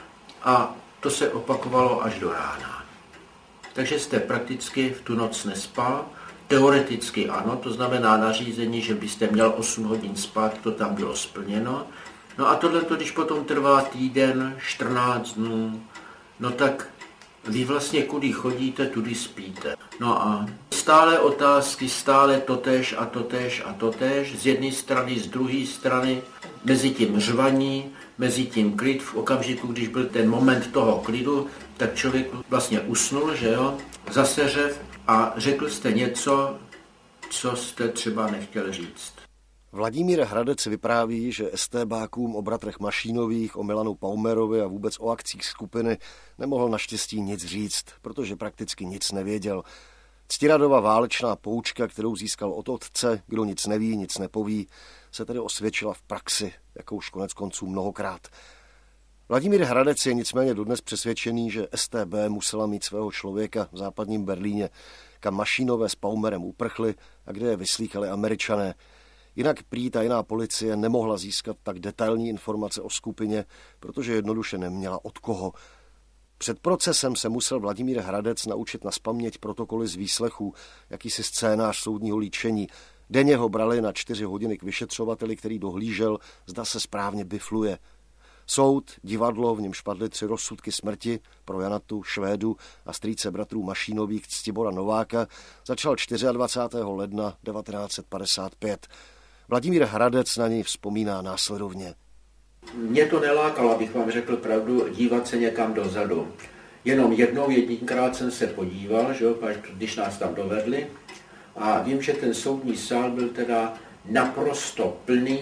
a to se opakovalo až do rána. Takže jste prakticky v tu noc nespal. Teoreticky ano, to znamená nařízení, že byste měl osm hodin spát, to tam bylo splněno. No a tohle, když potom trvá týden, čtrnáct dnů, no tak vy vlastně kudy chodíte, tudy spíte. No a stále otázky, stále totéž a totéž a totéž, z jedné strany, z druhé strany, mezi tím řvaní, mezi tím klid, v okamžiku, když byl ten moment toho klidu, tak člověk vlastně usnul, že jo, zaseřev a řekl jste něco, co jste třeba nechtěl říct.
Vladimír Hradec vypráví, že estébákům o bratrech Mašínových, o Milanu Paumerovi a vůbec o akcích skupiny nemohl naštěstí nic říct, protože prakticky nic nevěděl. Ctiradova válečná poučka, kterou získal od otce, kdo nic neví, nic nepoví, se tedy osvědčila v praxi, jako už konec konců mnohokrát. Vladimír Hradec je nicméně dodnes přesvědčený, že S T B musela mít svého člověka v západním Berlíně, kam Mašínové s Paumerem uprchli a kde je vyslýchali Američané. Jinak prý tajná policie nemohla získat tak detailní informace o skupině, protože jednoduše neměla od koho. Před procesem se musel Vladimír Hradec naučit nazpaměť protokoly z výslechů, jakýsi scénář soudního líčení. Denně ho brali na čtyři hodiny k vyšetřovateli, který dohlížel, zda se správně bifluje. Soud, divadlo, v němž padly tři rozsudky smrti pro Janatu, Švédu a strýce bratrů Mašínových Ctibora Nováka, začal dvacátého čtvrtého ledna devatenáct set padesát pět. Vladimír Hradec na něj vzpomíná následovně.
Mě to nelákalo, abych vám řekl pravdu, dívat se někam dozadu. Jenom jednou, jedinkrát jsem se podíval, že jo, když nás tam dovedli. A vím, že ten soudní sál byl teda naprosto plný,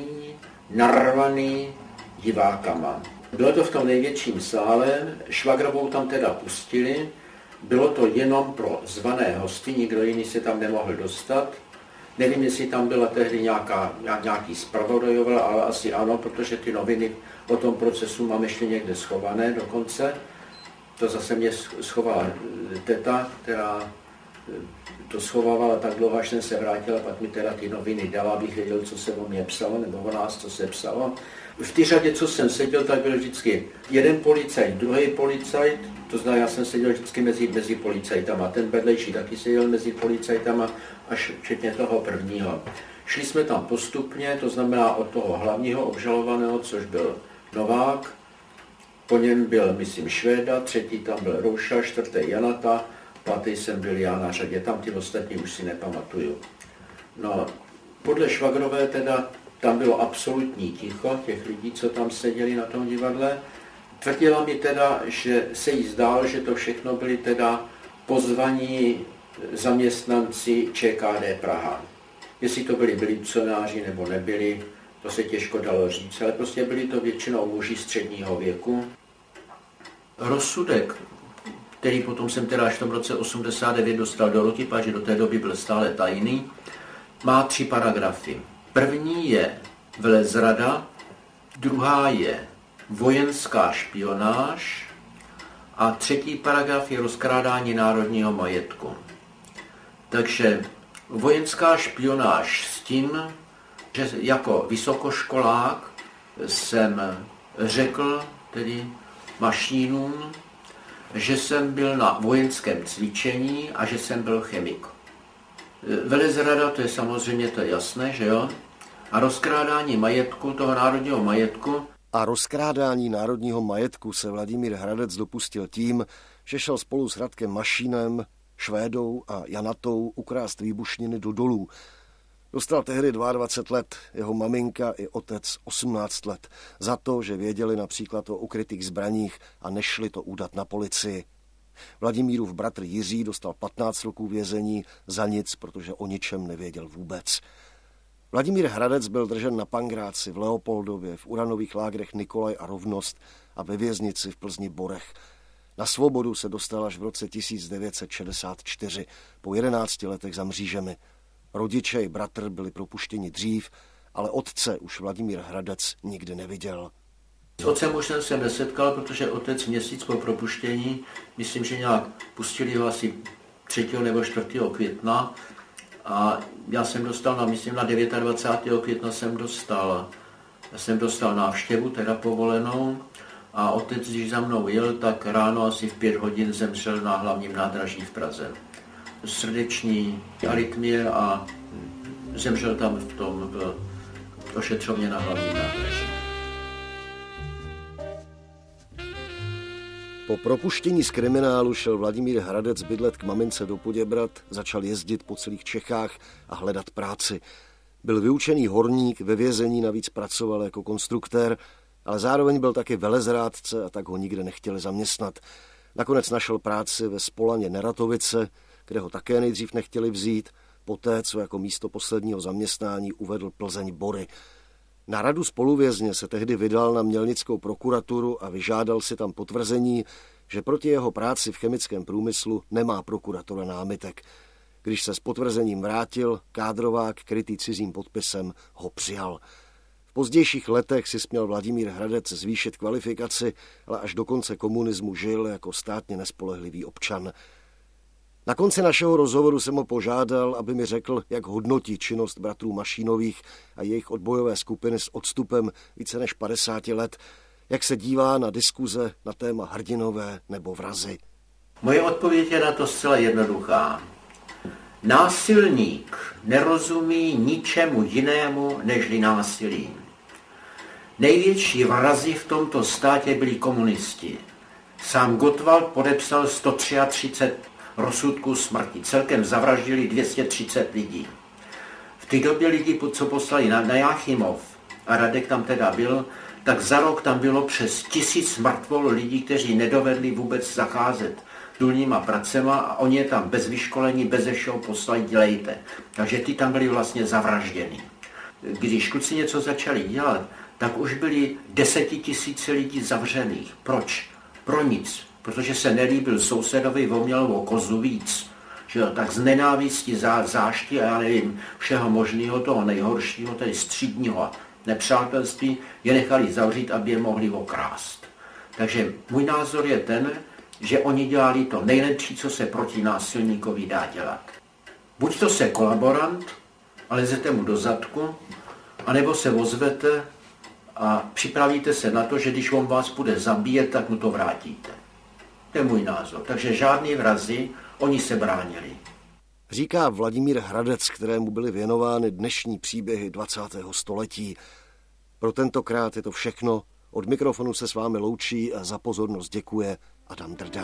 narvaný divákama. Bylo to v tom největším sále, Švagrovou tam teda pustili, bylo to jenom pro zvané hosty, nikdo jiný se tam nemohl dostat. Nevím, jestli tam byla tehdy nějaká, nějaký zpravodajové, ale asi ano, protože ty noviny o tom procesu mám ještě někde schované dokonce. To zase mě schovala teta, která to schovávala tak dlouho, až jsem se vrátil a pak mi teda ty noviny dala, abych věděl, co se o mě psalo, nebo o nás, co se psalo. V té řadě, co jsem seděl, tak byl vždycky jeden policajt, druhý policajt, to znamená, já jsem seděl vždycky mezi, mezi policajtama, ten vedlejší taky seděl mezi policajtama, až včetně toho prvního. Šli jsme tam postupně, to znamená od toho hlavního obžalovaného, což byl Novák, po něm byl, myslím, Švéda, třetí tam byl Rouša, čtvrtý Janata, pátý jsem byl já na řadě, tam ty ostatní už si nepamatuju. No, podle Švagrové teda tam bylo absolutní ticho těch lidí, co tam seděli na tom divadle. Tvrdila mi teda, že se jí zdálo, že to všechno byli teda pozvaní zaměstnanci Č K D Praha. Jestli to byli milicionáři nebo nebyli, to se těžko dalo říct, ale prostě byli to většinou muži středního věku. Rozsudek, který potom jsem teda až v tom roce osmdesát devět dostal do ruky, protože do té doby byl stále tajný, má tři paragrafy. První je velezrada, druhá je vojenská špionáž a třetí paragraf je rozkrádání národního majetku. Takže vojenská špionáž s tím, že jako vysokoškolák jsem řekl tedy Mašínům, že jsem byl na vojenském cvičení a že jsem byl chemik. Velezrada, to je samozřejmě to je jasné, že jo? A rozkrádání majetku, toho národního majetku.
A rozkrádání národního majetku se Vladimír Hradec dopustil tím, že šel spolu s Radkem Mašínem, Švédou a Janatou ukrást výbušniny do dolů. Dostal tehdy dvacet dva let, jeho maminka i otec osmnáct let, za to, že věděli například o ukrytých zbraních a nešli to udat na policii. Vladimírův bratr Jiří dostal patnáct roků vězení za nic, protože o ničem nevěděl vůbec. Vladimír Hradec byl držen na Pangráci, v Leopoldově, v uranových lágrech Nikolaj a Rovnost a ve věznici v Plzni Borech. Na svobodu se dostal až v roce tisíc devět set šedesát čtyři, po jedenácti letech za mřížemi. Rodiče i bratr byli propuštěni dřív, ale otce už Vladimír Hradec nikdy neviděl.
S otcem už jsem se nesetkal, protože otec měsíc po propuštění, myslím, že nějak pustili ho asi třetího nebo čtvrtého května a já jsem dostal, na, myslím, na dvacátého devátého května jsem dostal, jsem dostal návštěvu, teda povolenou a otec, když za mnou jel, tak ráno asi v pět hodin zemřel na hlavním nádraží v Praze. Srdeční arytmie a zemřel tam v tom v ošetřovně na hlavním nádraží.
Po propuštění z kriminálu šel Vladimír Hradec bydlet k mamince do Poděbrad, začal jezdit po celých Čechách a hledat práci. Byl vyučený horník, ve vězení navíc pracoval jako konstruktér, Ale zároveň byl taky velezrádce a tak ho nikde nechtěli zaměstnat. Nakonec našel práci ve Spolaně Neratovice, kde ho také nejdřív nechtěli vzít, poté, co jako místo posledního zaměstnání uvedl Plzeň Bory. Na radu spoluvězně se tehdy vydal na mělnickou prokuraturu a vyžádal si tam potvrzení, že proti jeho práci v chemickém průmyslu nemá prokuratura námitek. Když se s potvrzením vrátil, kádrovák, krytý cizím podpisem, ho přijal. V pozdějších letech si směl Vladimír Hradec zvýšit kvalifikaci, ale až do konce komunismu žil jako státně nespolehlivý občan. Na konci našeho rozhovoru jsem ho požádal, aby mi řekl, jak hodnotí činnost bratrů Mašínových a jejich odbojové skupiny s odstupem více než padesáti let, jak se dívá na diskuze na téma hrdinové nebo vrazi.
Moje odpověď je na to zcela jednoduchá. Násilník nerozumí ničemu jinému nežli násilí. Největší vrazi v tomto státě byli komunisti. Sám Gottwald podepsal sto třicet tři rozsudků smrti. Celkem zavraždili dvě stě třicet lidí. V té době lidi, co poslali na, na Jáchymov, a Radek tam teda byl, tak za rok tam bylo přes tisíc mrtvol lidí, kteří nedovedli vůbec zacházet důlníma pracema a oni je tam bez vyškolení, bez všeho poslali, dělejte. Takže ty tam byli vlastně zavražděni. Když kluci něco začali dělat, tak už byli desetitisíce lidí zavřených. Proč? Pro nic. Protože se nelíbil sousedovi, voměl o kozu víc. Že jo, tak z nenávisti, zá, zášti a já nevím, všeho možného, toho nejhoršího, tedy střídního nepřátelství, je nechali zavřít, aby je mohli okrást. Takže můj názor je ten, že oni dělali to nejlepší, co se proti násilníkovi dá dělat. Buď to se kolaborant, ale lezete mu do zadku, anebo se ozvete a připravíte se na to, že když on vás bude zabíjet, tak mu to vrátíte. To je můj názor. Takže žádný vrazi, oni se bránili.
Říká Vladimír Hradec, kterému byly věnovány dnešní příběhy dvacátého století. Pro tentokrát je to všechno. Od mikrofonu se s vámi loučí a za pozornost děkuje Adam Drda.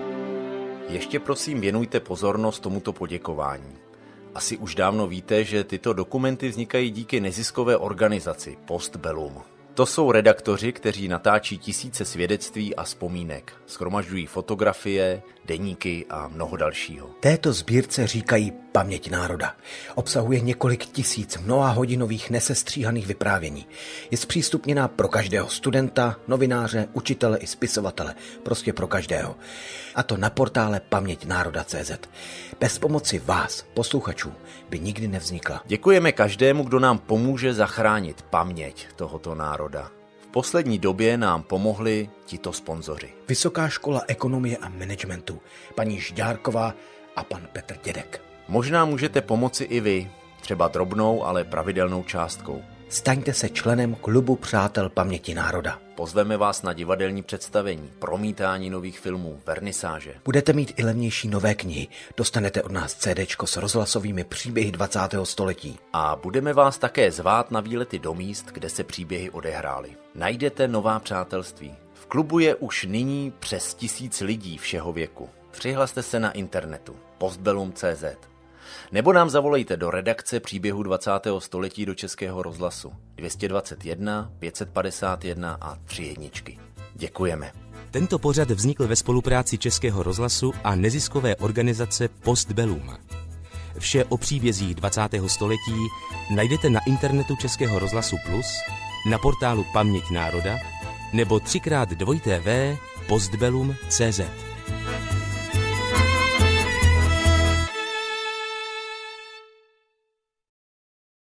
Ještě prosím věnujte pozornost tomuto poděkování. Asi už dávno víte, že tyto dokumenty vznikají díky neziskové organizaci Postbellum. To jsou redaktoři, kteří natáčí tisíce svědectví a vzpomínek, shromažďují fotografie, deníky a mnoho dalšího.
Této sbírce říkají Paměť národa. Obsahuje několik tisíc mnohahodinových nesestříhaných vyprávění. Je zpřístupněná pro každého studenta, novináře, učitele i spisovatele. Prostě pro každého. A to na portále paměť národa tečka cé zet. Bez pomoci vás, posluchačů, by nikdy nevznikla.
Děkujeme každému, kdo nám pomůže zachránit paměť tohoto národa. V poslední době nám pomohli tito sponzoři.
Vysoká škola ekonomie a managementu, paní Žďárková a pan Petr Dědek.
Možná můžete pomoci i vy, třeba drobnou, ale pravidelnou částkou.
Staňte se členem klubu Přátel paměti národa.
Pozveme vás na divadelní představení, promítání nových filmů, vernisáže.
Budete mít i levnější nové knihy. Dostanete od nás cédéčko s rozhlasovými příběhy dvacátého století.
A budeme vás také zvát na výlety do míst, kde se příběhy odehrály. Najdete nová přátelství. V klubu je už nyní přes tisíc lidí všeho věku. Přihlaste se na internetu postbellum tečka cé zet. Nebo nám zavolejte do redakce příběhu dvacátého století do Českého rozhlasu dvě stě dvacet jedna, pět set padesát jedna a tři jedničky. Děkujeme.
Tento pořad vznikl ve spolupráci Českého rozhlasu a neziskové organizace Postbellum. Vše o příbězích dvacátého století najdete na internetu Českého rozhlasu Plus, na portálu Paměť národa nebo třikrát dvojité v postbellum tečka cé zet.